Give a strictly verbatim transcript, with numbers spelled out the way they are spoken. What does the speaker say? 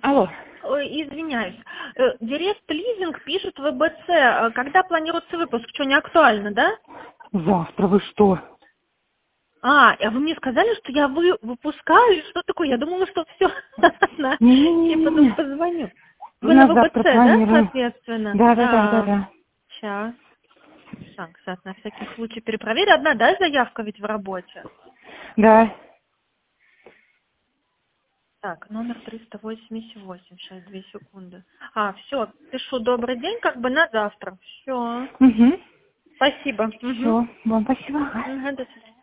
Алло. Ой, извиняюсь. Э, Директ Лизинг пишет в ВБЦ. Э, Когда планируется выпуск? Что, не актуально, да? Завтра вы что? А, а вы мне сказали, что я вы, выпускаю? Что такое? Я думала, что все. Я потом Не-не-не-не. позвоню. Вы на На ВБЦ, завтра да, планируем. соответственно? Да, да, да, да, А, да. Сейчас. Так, сейчас на всякий случай перепроверь. Одна, да, заявка ведь в работе? Да. Так, номер триста восемьдесят восемь. Сейчас, две секунды. А, все, пишу добрый день, как бы на завтра. Все. Угу. Спасибо. Угу. Все. Вам спасибо. Угу, до свидания.